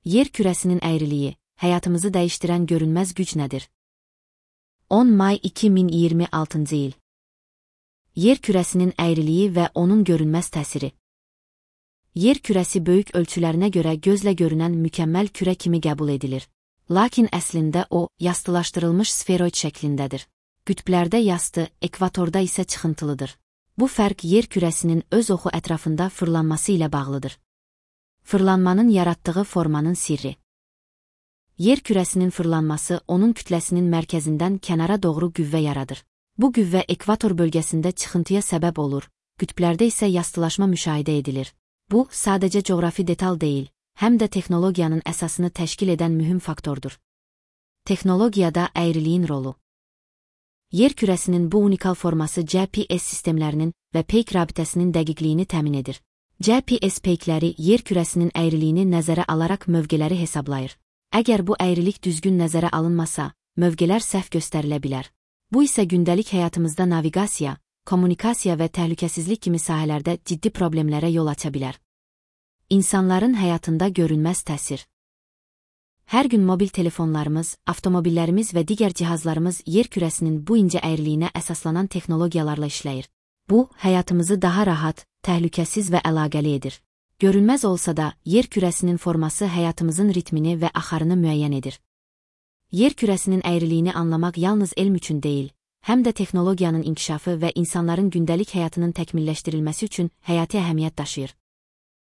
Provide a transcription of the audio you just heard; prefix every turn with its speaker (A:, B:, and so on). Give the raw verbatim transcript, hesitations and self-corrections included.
A: Yer kürəsinin əyriliyi, həyatımızı dəyişdirən görünməz güc nədir? on may iki min iyirmi altıncı il. Yer kürəsinin əyriliyi və onun görünməz təsiri. Yer kürəsi böyük ölçülərinə görə gözlə görünən mükəmməl kürə kimi qəbul edilir. Lakin əslində o, yastılaşdırılmış sferoid şəklindədir. Qütblərdə yastı, ekvatorda isə çıxıntılıdır. Bu fərq yer kürəsinin öz oxu ətrafında fırlanması ilə bağlıdır. Fırlanmanın yaratdığı formanın sirri. Yer kürəsinin fırlanması onun kütləsinin mərkəzindən kənara doğru qüvvə yaradır. Bu qüvvə ekvator bölgəsində çıxıntıya səbəb olur, qütblərdə isə yastılaşma müşahidə edilir. Bu, sadəcə coğrafi detal deyil, həm də texnologiyanın əsasını təşkil edən mühüm faktordur. Texnologiyada əyriliyin rolu. Yer kürəsinin bu unikal forması G P S sistemlərinin və peyk rabitəsinin dəqiqliyini təmin edir. G P S peykləri yer kürəsinin əyriliyini nəzərə alaraq mövqeləri hesablayır. Əgər bu əyrilik düzgün nəzərə alınmasa, mövqelər səhv göstərilə bilər. Bu isə gündəlik həyatımızda naviqasiya, kommunikasiya və təhlükəsizlik kimi sahələrdə ciddi problemlərə yol aça bilər. İnsanların həyatında görünməz təsir. Hər gün mobil telefonlarımız, avtomobillərimiz və digər cihazlarımız yer kürəsinin bu incə əyriliyinə əsaslanan texnologiyalarla işləyir. Bu, həyatımızı daha rahat, təhlükəsiz və əlaqəli edir. Görünməz olsa da, yer kürəsinin forması həyatımızın ritmini və axarını müəyyən edir. Yer kürəsinin əyriliyini anlamaq yalnız elm üçün deyil, həm də texnologiyanın inkişafı və insanların gündəlik həyatının təkmilləşdirilməsi üçün həyati əhəmiyyət daşıyır.